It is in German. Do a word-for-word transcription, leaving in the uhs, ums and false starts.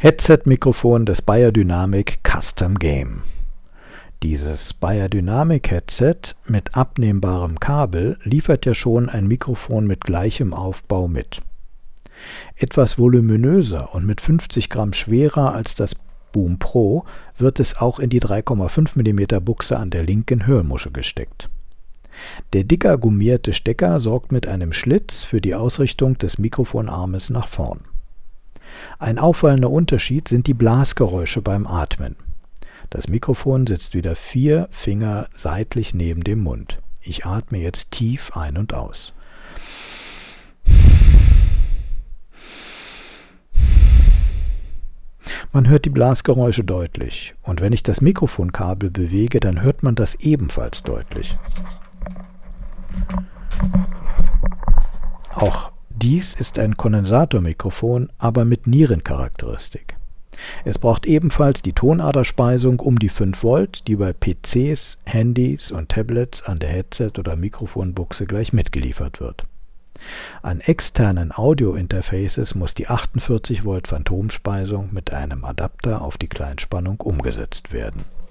Headset-Mikrofon des Beyerdynamic Custom Game. Dieses Beyerdynamic-Headset mit abnehmbarem Kabel liefert ja schon ein Mikrofon mit gleichem Aufbau mit. Etwas voluminöser und mit fünfzig Gramm schwerer als das Boom Pro wird es auch in die drei Komma fünf Millimeter Buchse an der linken Hörmuschel gesteckt. Der dicker gummierte Stecker sorgt mit einem Schlitz für die Ausrichtung des Mikrofonarmes nach vorn. Ein auffallender Unterschied sind die Blasgeräusche beim Atmen. Das Mikrofon sitzt wieder vier Finger seitlich neben dem Mund. Ich atme jetzt tief ein und aus. Man hört die Blasgeräusche deutlich, und wenn ich das Mikrofonkabel bewege, dann hört man das ebenfalls deutlich. Auch dies ist ein Kondensatormikrofon, aber mit Nierencharakteristik. Es braucht ebenfalls die Tonaderspeisung um die fünf Volt, die bei P Cs, Handys und Tablets an der Headset- oder Mikrofonbuchse gleich mitgeliefert wird. An externen Audio-Interfaces muss die achtundvierzig Volt Phantomspeisung mit einem Adapter auf die Kleinspannung umgesetzt werden.